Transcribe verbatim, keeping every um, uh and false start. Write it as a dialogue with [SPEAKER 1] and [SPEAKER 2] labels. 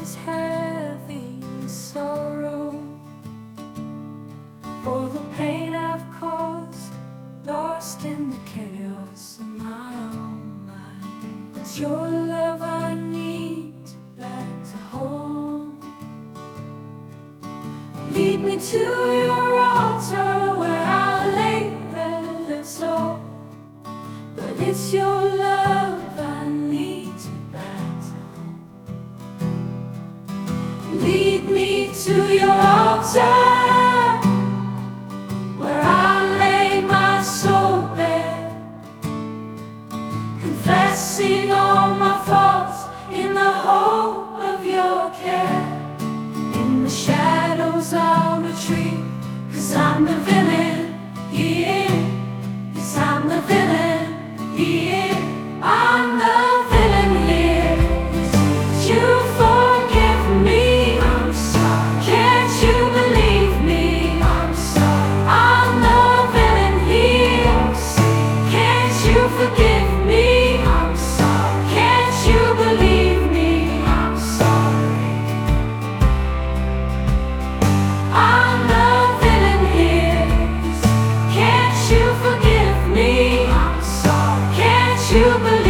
[SPEAKER 1] is heavy in sorrow for the pain I've caused, lost in the chaos of my own mind. It's your love I need back to home. Lead me to your altar where I'll lay red soul. But it's your love I need to back to home. Lead me to your altar where I'll lay my soul bare, confessing all my faults in the hope of your care. In the shadows I'll retreat, 'cause I'm the villain here. Yes, I'm the villain here. I'm the villain here. You forgive me. I'm sorry. Can't you believe me? I'm sorry. I'm the villain here. Can't you forgive me? I'm sorry. Can't you believe me? I'm sorry. I'm the villain here. Can't you forgive me? I'm sorry. Can't you believe